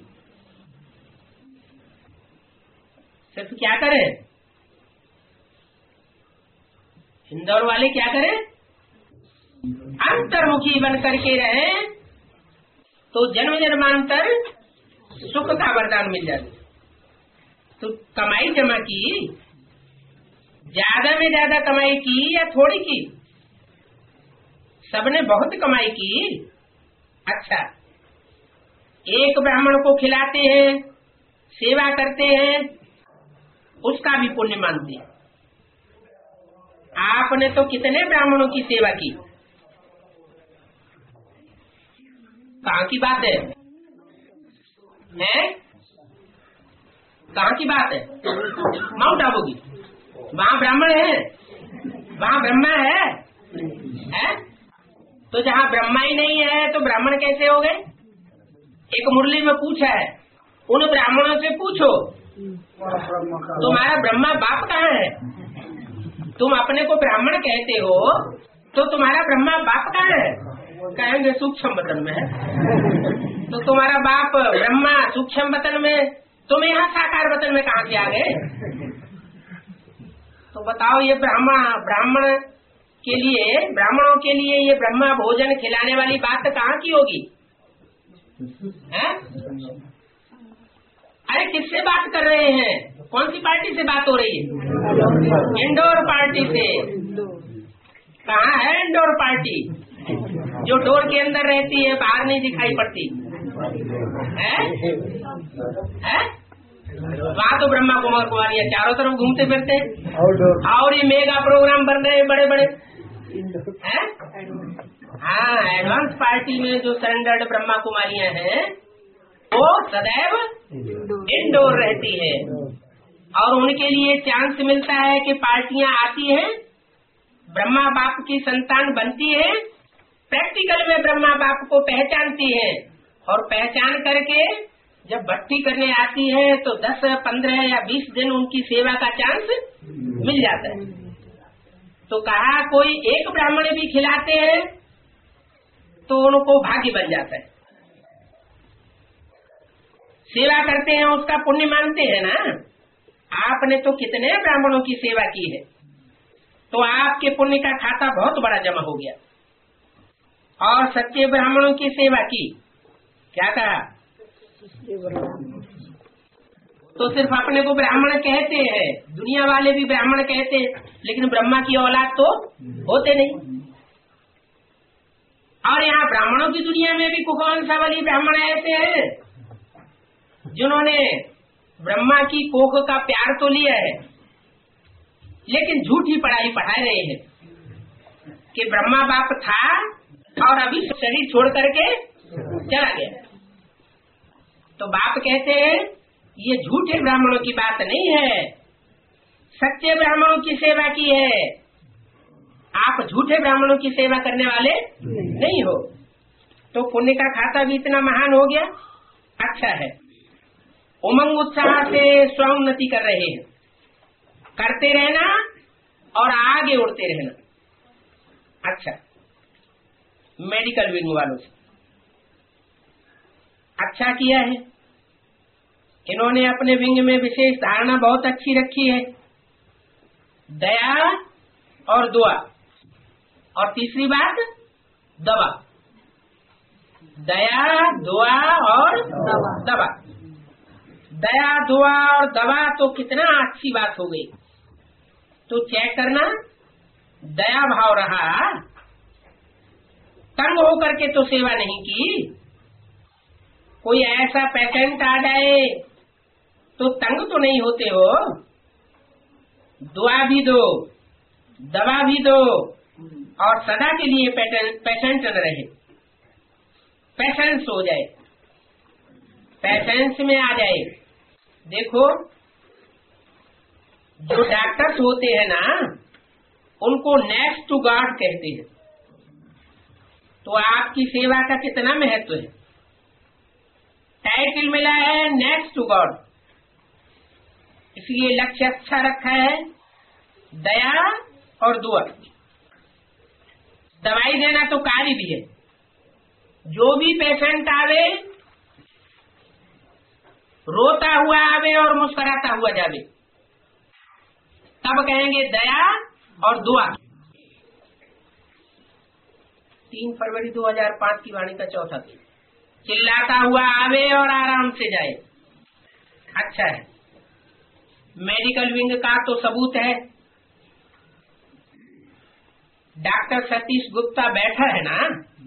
सिर्फ क्या करें? इंदौर वाले क्या करें? अंतर्मुखी बन करके रहे, तो जन्म जन्मांतर सुख का वरदान मिल जाता। तो कमाई जमा की, ज्यादा में ज्यादा कमाई की या थोड़ी की? सबने बहुत कमाई की। अच्छा, एक ब्राह्मण को खिलाते हैं, सेवा करते हैं, उसका भी पुण्य मानते हैं। आपने तो कितने ब्राह्मणों की सेवा की? कहाँ की बात है? हैं? कहाँ की बात है? माउंट आबू की। वहाँ ब्राह्मण है, वहाँ ब्रह्मा है, है? तो जहाँ ब्रह्मा ही नहीं है तो ब्राह्मण कैसे हो गए? एक मुरली में पूछा है, उन ब्राह्मणों से पूछो तुम्हारा ब्रह्मा बाप कहाँ है? तुम अपने को ब्राह्मण कहते हो तो तुम्हारा ब्रह्मा बाप कहाँ है? कहेंगे सूक्ष्म वतन में है। तो तुम्हारा बाप ब्रह्मा सूक्ष्म वतन में, तुम यहाँ साकार वतन में कहाँ से आ गए? तो बताओ ये ब्राह्मण ब्राह्मण के लिए, ब्राह्मणों के लिए ये ब्रह्मा भोजन खिलाने वाली बात कहाँ की होगी? है? अरे किससे बात कर रहे हैं? कौन सी पार्टी से बात हो रही है? इंडोर पार्टी से। कहाँ है इंडोर पार्टी? जो डोर के अंदर रहती है, बाहर नहीं दिखाई पड़ती है, है? वहाँ तो ब्रह्मा कुमार कुमारियाँ चारों तरफ घूमते फिरते हैं और ये मेगा प्रोग्राम बन रहे हैं बड़े बड़े, हैं? हाँ, एडवांस पार्टी में जो स्टैंडर्ड ब्रह्मा कुमारियाँ हैं वो सदैव इंडोर रहती है और उनके लिए चांस मिलता है कि पार्टियाँ आती हैं, ब्रह्मा बाप की संतान बनती है, प्रैक्टिकल में ब्रह्मा बाप को पहचानती है और पहचान करके जब भट्टी करने आती है तो दस पंद्रह या बीस दिन उनकी सेवा का चांस मिल जाता है। तो कहा कोई एक ब्राह्मण भी खिलाते हैं तो उनको भाग्य बन जाता है, सेवा करते हैं उसका पुण्य मानते हैं ना। आपने तो कितने ब्राह्मणों की सेवा की है तो आपके पुण्य का खाता बहुत बड़ा जमा हो गया। और सच्चे ब्राह्मणों की सेवा की, क्या कहा? तो सिर्फ अपने को ब्राह्मण कहते हैं, दुनिया वाले भी ब्राह्मण कहते हैं, लेकिन ब्रह्मा की औलाद तो होते नहीं। और यहाँ ब्राह्मणों की दुनिया में भी कौन सा वाली ब्राह्मण ऐसे हैं जिन्होंने ब्रह्मा की कोख का प्यार तो लिया है लेकिन झूठी पढ़ाई पढ़ा रहे हैं कि ब्रह्मा बाप था और अभी शरीर छोड़ करके चला गया। तो बाप कहते हैं ये झूठे ब्राह्मणों की बात नहीं है, सच्चे ब्राह्मणों की सेवा की है। आप झूठे ब्राह्मणों की सेवा करने वाले नहीं हो। तो पुण्य का खाता भी इतना महान हो गया, अच्छा है। उमंग उत्साह से स्वउन्नति कर रहे हैं, करते रहना और आगे उड़ते रहना। अच्छा, मेडिकल विंग वालों से अच्छा किया है, इन्होंने अपने विंग में विशेष धारणा बहुत अच्छी रखी है, दया और दुआ। और तीसरी बात दवा, दया दुआ और दवा, दवा। दया दुआ और दवा तो कितना अच्छी बात हो गई। तो चेक करना, दया भाव रहा, तंग होकर के तो सेवा नहीं की। कोई ऐसा पेशेंट आ जाए तो तंग तो नहीं होते हो, दुआ भी दो, दवा भी दो और सदा के लिए पेशेंट न रहे, पेशेंस हो जाए, पेशेंस में आ जाए। देखो जो डॉक्टर्स होते हैं ना उनको नेक्स्ट टू गॉड कहते हैं। तो आपकी सेवा का कितना महत्व है, टाइटल मिला है नेक्स्ट टू गॉड, इसलिए लक्ष्य अच्छा रखा है, दया और दुआ। दवाई देना तो कार्य भी है, जो भी पेशेंट आवे रोता हुआ आवे और मुस्कुराता हुआ जावे, तब कहेंगे दया और दुआ। तीन फरवरी दो हजार पाँच की वाणी का चौथा दिन, चिल्लाता हुआ आवे और आराम से जाए, अच्छा है। मेडिकल विंग का तो सबूत है, डॉक्टर सतीश गुप्ता बैठा है ना,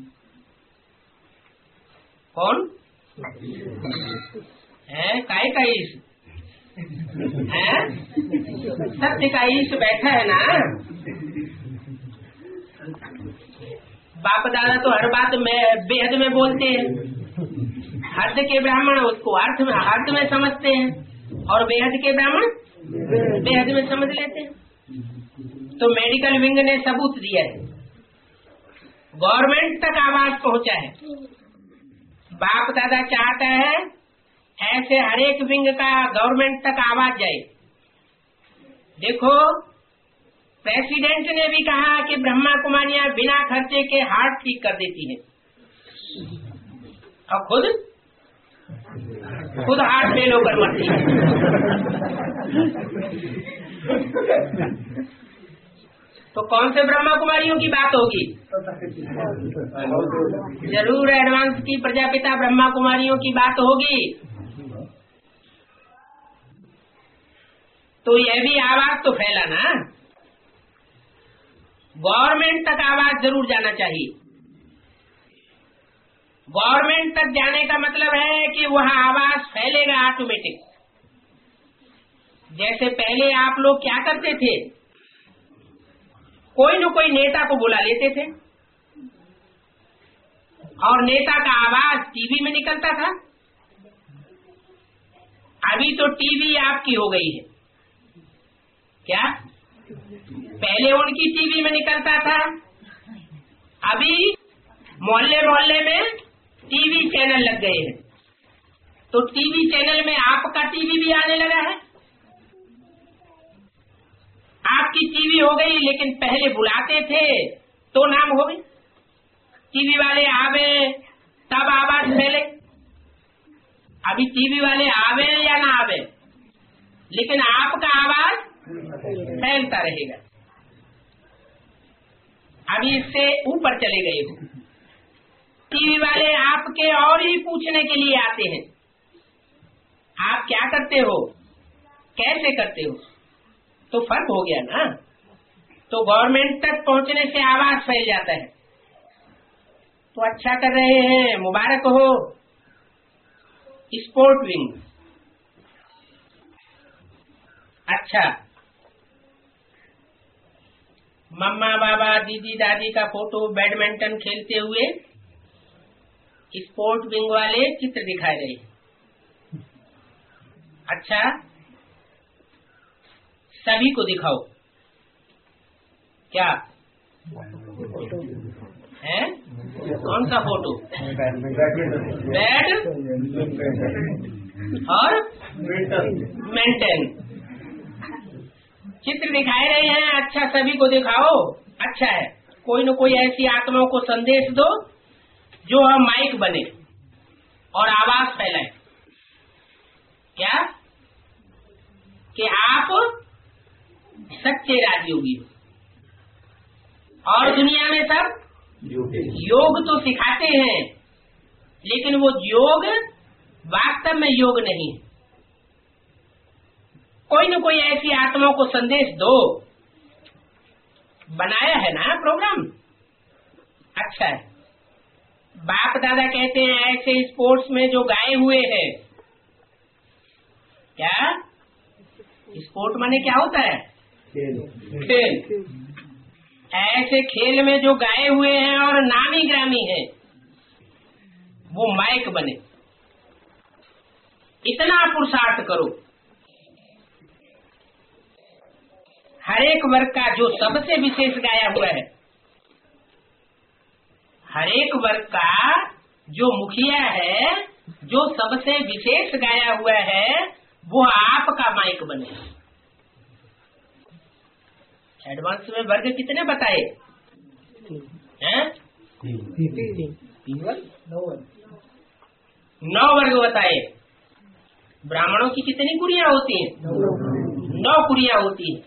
कौन है? काय का ईश है, सत्य का ईश बैठा है ना। बाप दादा तो हर बात में बेहद में बोलते हैं, हद के ब्राह्मण उसको अर्थ में अर्थ में समझते हैं और बेहद के ब्राह्मण बेहद में समझ लेते हैं। तो मेडिकल विंग ने सबूत दिया है, गवर्नमेंट तक आवाज पहुंचा है। बाप दादा चाहता है ऐसे हर एक विंग का गवर्नमेंट तक आवाज जाए। देखो, प्रेसिडेंट ने भी कहा कि ब्रह्मा कुमारियां बिना खर्चे के हार्ट ठीक कर देती हैं, और खुद खुद हार्ट फेल होकर मरती है। तो कौन से ब्रह्मा कुमारियों की बात होगी? जरूर एडवांस की प्रजापिता ब्रह्मा कुमारियों की बात होगी। तो यह भी आवाज तो फैला ना, गवर्नमेंट तक आवाज जरूर जाना चाहिए। गवर्नमेंट तक जाने का मतलब है कि वहां आवाज फैलेगा ऑटोमेटिक। जैसे पहले आप लोग क्या करते थे, कोई न कोई नेता को बुला लेते थे और नेता का आवाज टीवी में निकलता था। अभी तो टीवी आपकी हो गई है। क्या पहले उनकी टीवी में निकलता था, अभी मोहल्ले मोहल्ले में टीवी चैनल लग गए हैं। तो टीवी चैनल में आपका टीवी भी आने लगा है। आपकी टीवी हो गई, लेकिन पहले बुलाते थे तो नाम हो गई। टीवी वाले आवे तब आवाज फैले। अभी टीवी वाले आवे या ना आवे, लेकिन आपका आवाज फैलता रहेगा। अभी इससे ऊपर चले गए हो। टीवी वाले आपके और ही पूछने के लिए आते हैं, आप क्या करते हो, कैसे करते हो। तो फर्क हो गया ना। तो गवर्नमेंट तक पहुंचने से आवाज फैल जाता है। तो अच्छा कर रहे हैं, मुबारक हो। स्पोर्ट विंग, अच्छा। मम्मा बाबा दीदी दादी का फोटो बैडमिंटन खेलते हुए स्पोर्ट विंग वाले चित्र दिखाए रहे। अच्छा, सभी को दिखाओ। क्या है? कौन सा फोटो? बैड और मेंटेन चित्र दिखाए रहे हैं। अच्छा, सभी को दिखाओ। अच्छा है, कोई न कोई ऐसी आत्माओं को संदेश दो जो हम माइक बने और आवाज फैलाए। क्या कि आप सच्चे राजयोगी हो और दुनिया में सब योग तो सिखाते हैं, लेकिन वो योग वास्तव में योग नहीं है। कोई न कोई ऐसी आत्माओं को संदेश दो। बनाया है ना प्रोग्राम, अच्छा है। बाप दादा कहते हैं ऐसे स्पोर्ट्स में जो गाए हुए हैं। क्या स्पोर्ट माने क्या होता है? खेल। ऐसे खेल में जो गाए हुए हैं और नामी ग्रामी हैं, वो माइक बने। इतना पुरुषार्थ करो। हर एक वर्ग का जो सबसे विशेष गाया हुआ है, हर एक वर्ग का जो मुखिया है, जो सबसे विशेष गाया हुआ है, वो आपका माइक बने। एडवांस में वर्ग कितने बताए हैं? नौ वर्ग बताए। ब्राह्मणों की कितनी कुड़ियां होती हैं? नौ कुड़ियां होती हैं।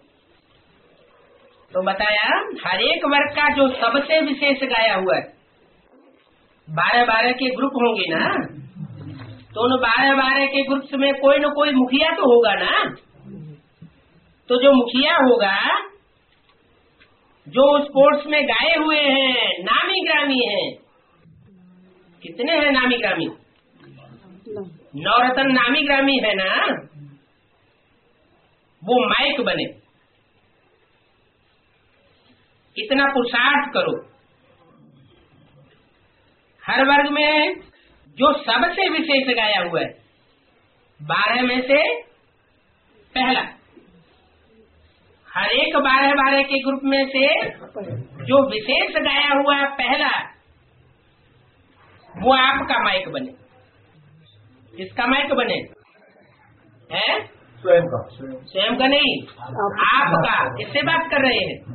तो बताया हर एक वर्ग का जो सबसे विशेष गाया हुआ है। बारह बारह के ग्रुप होंगे ना, तो उन बारह बारह के ग्रुप में कोई न कोई मुखिया तो होगा ना। तो जो मुखिया होगा, जो स्पोर्ट्स में गाए हुए हैं, नामी ग्रामी हैं। कितने हैं नामी ग्रामी? नवरत्न नामी ग्रामी है ना। वो माइक बने। इतना पुरुषार्थ करो। हर वर्ग में जो सबसे विशेष गाया हुआ है, बारह में से पहला। हर एक बारह बारह के ग्रुप में से जो विशेष गाया हुआ पहला, वो आपका माइक बने। किसका माइक बने? है स्वयं का। स्वयं का नहीं, आपका। किससे बात कर रहे हैं?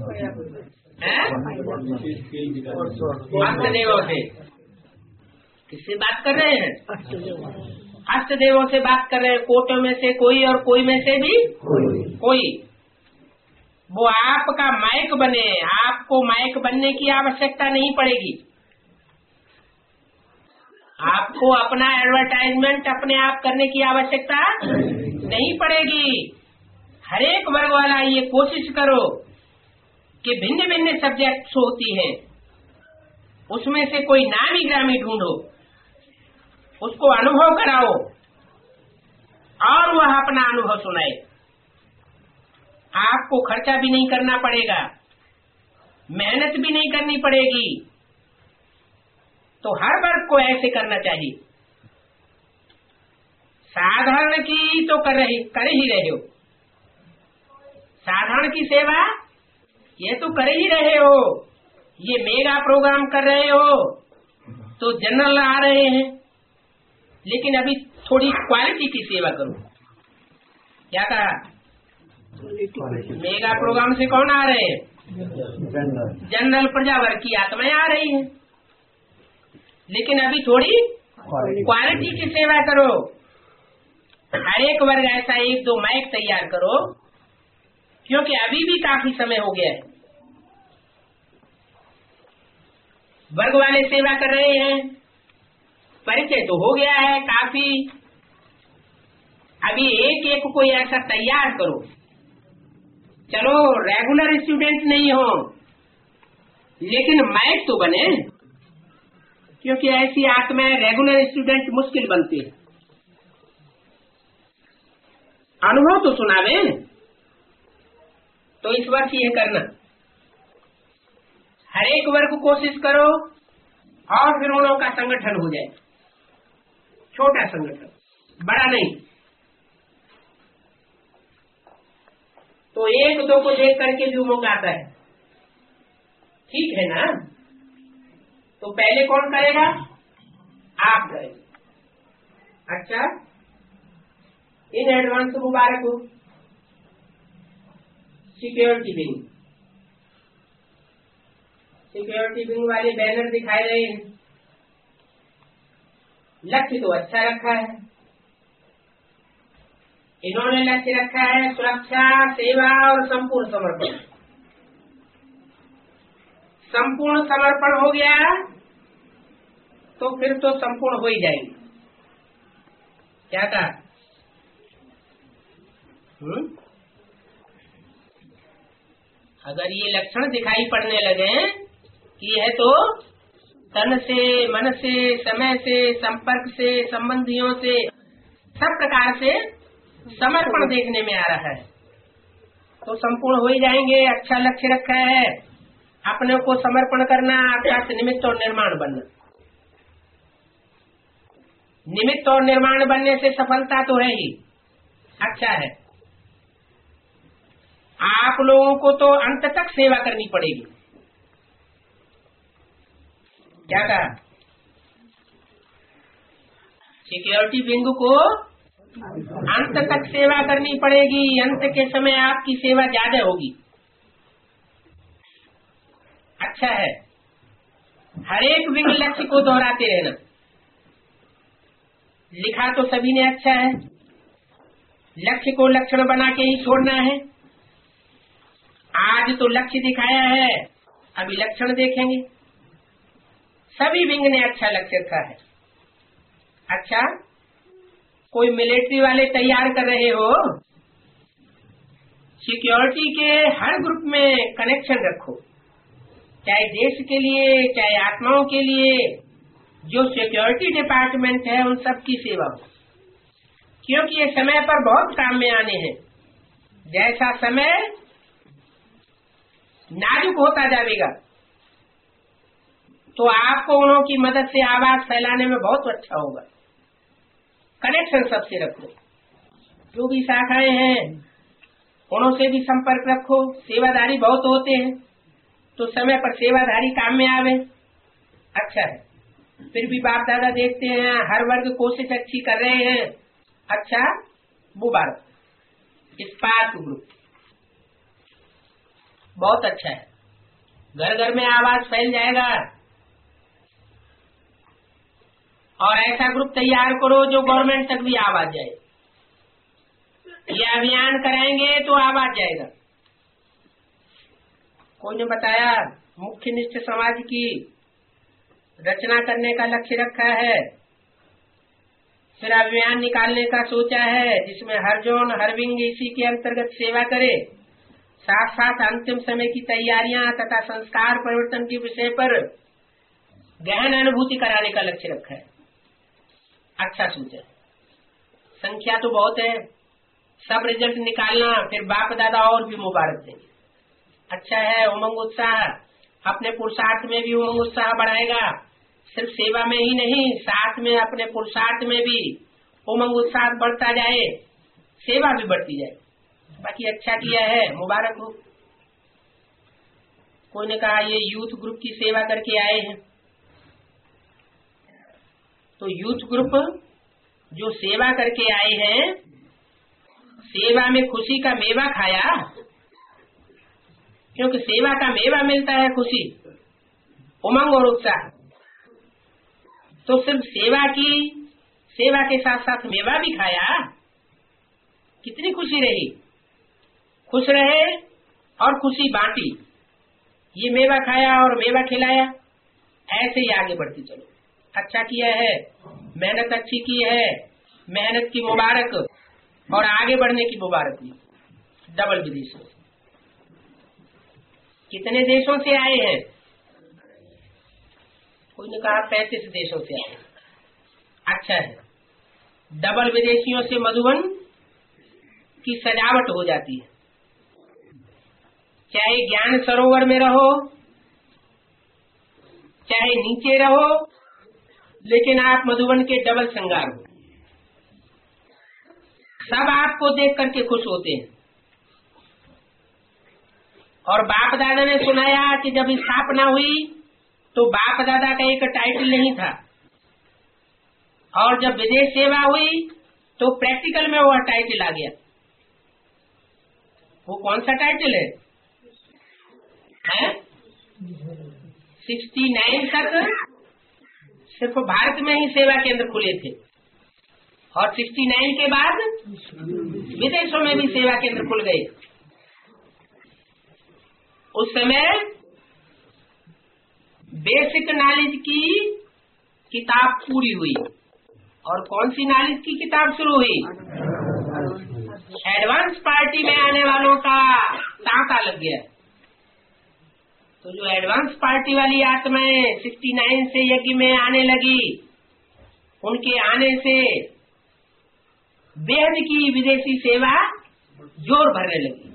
अष्ट देवों से। किससे बात कर रहे हैं? अष्ट देवों से बात कर रहे हैं। कोटों में से कोई और कोई में से भी कोई, वो आपका माइक बने। आपको माइक बनने की आवश्यकता नहीं पड़ेगी। आपको अपना एडवर्टाइजमेंट अपने आप करने की आवश्यकता नहीं पड़ेगी। हर एक वर्ग वाला ये कोशिश करो कि भिन्न भिन्न सब्जेक्ट्स होती हैं, उसमें से कोई नामी ग्रामी ढूंढो, उसको अनुभव कराओ और वह अपना अनुभव सुनाए। आपको खर्चा भी नहीं करना पड़ेगा, मेहनत भी नहीं करनी पड़ेगी। तो हर वर्ग को ऐसे करना चाहिए। साधारण की तो कर रही कर ही रहे हो, साधारण की सेवा ये तो कर ही रहे हो। ये मेगा प्रोग्राम कर रहे हो तो जनरल आ रहे हैं, लेकिन अभी थोड़ी क्वालिटी की सेवा करो। क्या कहा? मेगा प्रोग्राम से कौन आ रहे हैं? जनरल प्रजा वर्ग की आत्माएं आ रही हैं, लेकिन अभी थोड़ी क्वालिटी की सेवा करो। हर एक वर्ग ऐसा एक दो माइक तैयार करो, क्योंकि अभी भी काफी समय हो गया है। वर्ग वाले सेवा कर रहे हैं, परिचय तो हो गया है काफी। अभी एक एक कोई ऐसा तैयार करो। चलो रेगुलर स्टूडेंट नहीं हो, लेकिन माइक तो बने, क्योंकि ऐसी आत्माएं रेगुलर स्टूडेंट मुश्किल बनती है। अनुभव तो सुनावे। तो इस वर्ष ये करना, हर एक वर्ग कोशिश करो और फिर उन का संगठन हो जाए। छोटा संगठन, बड़ा नहीं। तो एक दो को देख करके भी मौका आता है, ठीक है ना? तो पहले कौन करेगा? आप करेंगे। अच्छा, इन एडवांस मुबारक हो। सिक्योरिटी विंग, सिक्योरिटी विंग वाले बैनर दिखाई रहे हैं। लक्ष्य तो अच्छा रखा है, इन्होंने लक्ष्य रखा है सुरक्षा, सेवा और संपूर्ण समर्पण। संपूर्ण समर्पण हो गया तो फिर तो संपूर्ण हो ही जाएंगे। क्या कहा? हम्म? अगर ये लक्षण दिखाई पड़ने लगे कि यह तो तन से, मन से, समय से, संपर्क से, संबंधियों से, सब प्रकार से समर्पण देखने में आ रहा है, तो संपूर्ण हो ही जाएंगे। अच्छा लक्ष्य रखा है, अपने को समर्पण करना अर्थात निमित्त और निर्माण बनना। निमित्त और निर्माण बनने से सफलता तो है ही। अच्छा है, आप लोगों को तो अंत तक सेवा करनी पड़ेगी। क्या कहा? सिक्योरिटी विंग को अंत तक सेवा करनी पड़ेगी। अंत के समय आपकी सेवा ज्यादा होगी। अच्छा है, हर एक विंग लक्ष्य को दोहराते रहना। लिखा तो सभी ने अच्छा है, लक्ष्य को लक्षण बना के ही छोड़ना है। आज तो लक्ष्य दिखाया है, अभी लक्षण देखेंगे। सभी विंग ने अच्छा लक्ष्य रखा है। अच्छा, कोई मिलिट्री वाले तैयार कर रहे हो, सिक्योरिटी के हर ग्रुप में कनेक्शन रखो, चाहे देश के लिए चाहे आत्माओं के लिए। जो सिक्योरिटी डिपार्टमेंट है उन सब की सेवा हो, क्योंकि ये समय पर बहुत काम में आने हैं। जैसा समय नाजुक होता जाएगा तो आपको उन्हों की मदद से आवाज फैलाने में बहुत अच्छा होगा। कनेक्शन सबसे रखो। जो भी शाखाएं हैं उनसे भी संपर्क रखो। सेवाधारी बहुत होते हैं तो समय पर सेवाधारी काम में आवे, अच्छा है। फिर भी बाप दादा देखते हैं हर वर्ग कोशिश अच्छी कर रहे हैं, अच्छा मुबारक। इस्पात ग्रुप बहुत अच्छा है, घर घर में आवाज फैल जाएगा। और ऐसा ग्रुप तैयार करो जो गवर्नमेंट तक भी आवाज जाए। ये अभियान कराएंगे तो आवाज जाएगा। कोई ने बताया मुख्य निष्ठ समाज की रचना करने का लक्ष्य रखा है, फिर अभियान निकालने का सोचा है जिसमें हर जोन हर विंग इसी के अंतर्गत सेवा करे, साथ साथ अंतिम समय की तैयारियां तथा संस्कार परिवर्तन के विषय पर गहन अनुभूति कराने का लक्ष्य रखा है। अच्छा सोचा। संख्या तो बहुत है, सब रिजल्ट निकालना, फिर बाप दादा और भी मुबारक देंगे। अच्छा है, उमंग उत्साह अपने पुरुषार्थ में भी उमंग उत्साह बढ़ाएगा। सिर्फ सेवा में ही नहीं, साथ में अपने पुरुषार्थ में भी उमंग उत्साह बढ़ता जाए, सेवा भी बढ़ती जाए। बाकी अच्छा किया है, मुबारक हो। कोई ने कहा ये यूथ ग्रुप की सेवा करके आए हैं, तो यूथ ग्रुप जो सेवा करके आए हैं, सेवा में खुशी का मेवा खाया, क्योंकि सेवा का मेवा मिलता है खुशी, उमंग और उत्साह। तो सिर्फ सेवा की, सेवा के साथ साथ मेवा भी खाया, कितनी खुशी रही। खुश रहे और खुशी बांटी, ये मेवा खाया और मेवा खिलाया, ऐसे ही आगे बढ़ती चलो। अच्छा किया है, मेहनत अच्छी की है, मेहनत की मुबारक और आगे बढ़ने की मुबारक भी। डबल विदेशों से, कितने देशों से आए हैं? कोई ने कहा पैंतीस देशों से आए। अच्छा है, डबल विदेशियों से मधुबन की सजावट हो जाती है। चाहे ज्ञान सरोवर में रहो, चाहे नीचे रहो, लेकिन आप मधुबन के डबल श्रृंगार हो। सब आपको देख करके खुश होते हैं। और बाप दादा ने सुनाया कि जब स्थापना हुई तो बाप दादा का एक टाइटल नहीं था, और जब विदेश सेवा हुई तो प्रैक्टिकल में वह टाइटल आ गया। वो कौन सा टाइटल है? सिक्सटी नाइन तक सिर्फ भारत में ही सेवा केंद्र खुले थे, और सिक्सटी नाइन के बाद विदेशों में भी सेवा केंद्र खुल गए। उस समय बेसिक नॉलेज की किताब पूरी हुई, और कौन सी नॉलेज की किताब शुरू हुई? एडवांस पार्टी में आने वालों का तांता लग गया। तो जो एडवांस पार्टी वाली आत्माएं सिक्सटी नाइन से यज्ञ में आने लगी, उनके आने से बेहद की विदेशी सेवा जोर भरने लगी।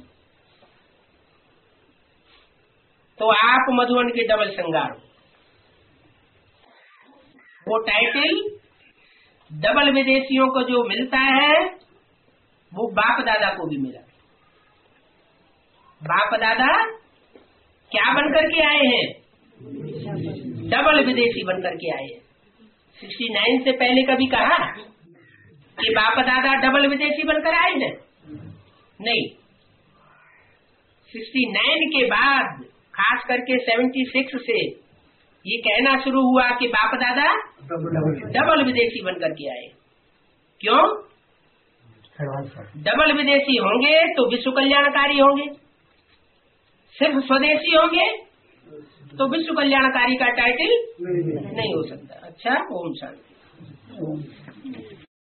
तो आप मधुबन के डबल श्रृंगार। वो टाइटल डबल विदेशियों को जो मिलता है वो बाप दादा को भी मिला। बाप दादा क्या बनकर के आए हैं? डबल विदेशी बनकर के आए हैं। सिक्सटी नाइन से पहले कभी कहा कि बाप दादा डबल विदेशी बनकर आए हैं? नहीं। सिक्सटी नाइन के बाद खास करके सेवेंटी सिक्स से ये कहना शुरू हुआ कि बाप दादा डबल विदेशी बनकर के आए। क्यों? डबल विदेशी होंगे तो विश्व कल्याणकारी होंगे, सिर्फ स्वदेशी होंगे तो विश्व कल्याणकारी का टाइटल नहीं हो सकता। अच्छा, ओम शांति।